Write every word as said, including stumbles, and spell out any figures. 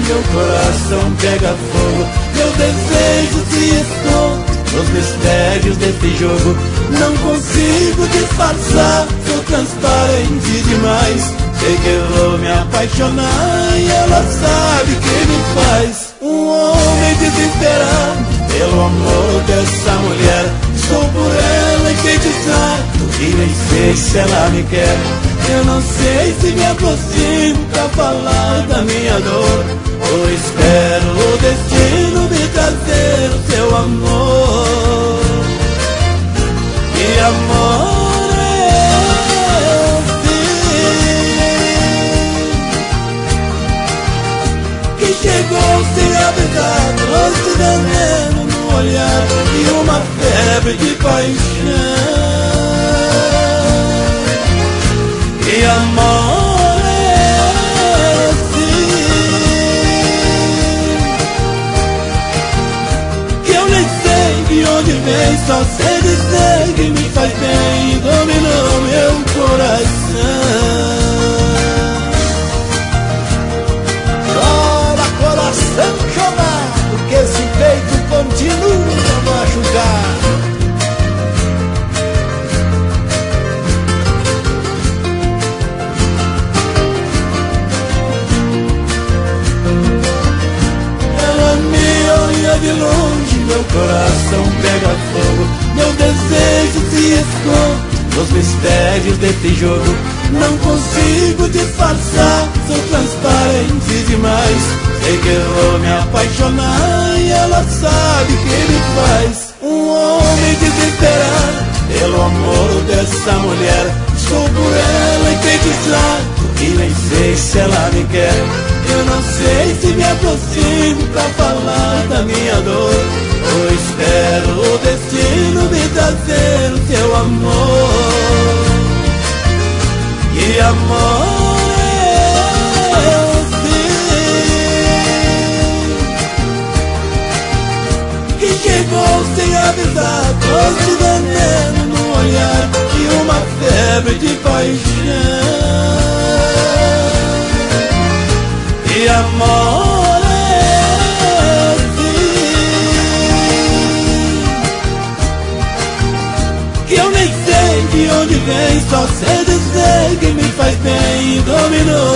meu coração pega fogo. Meu desejo se esconde nos mistérios desse jogo. Não consigo disfarçar, sou transparente demais. Sei que eu vou me apaixonar e ela sabe que me faz um homem desesperado pelo amor dessa mulher. Estou por ela enfeitiçado e nem sei se ela me quer. Eu não sei se me aproximo pra falar da minha dor, ou espero o destino me trazer o seu amor. E amor é assim, que chegou sem avisar, trouxe veneno no olhar e uma febre de paixão. E amor é assim, que eu nem sei de onde vem, só sei dizer que me faz bem e dominou meu coração. Chora, coração chorado, que esse peito continua a machucar. De longe meu coração pega fogo. Meu desejo se esconde nos mistérios desse jogo. Não consigo disfarçar, sou transparente demais. Sei que eu vou me apaixonar e ela sabe que me faz um homem desesperado pelo amor dessa mulher. Estou por ela enfeitiçado e nem sei se ela me quer. Eu não sei se me aproximo pra falar da minha dor, ou espero o destino me trazer o seu amor. E amor é assim, que chegou sem avisar, trouxe veneno no olhar e uma febre de paixão. E amor é assim, que eu nem sei de onde vem, só sei dizer que me faz bem e dominou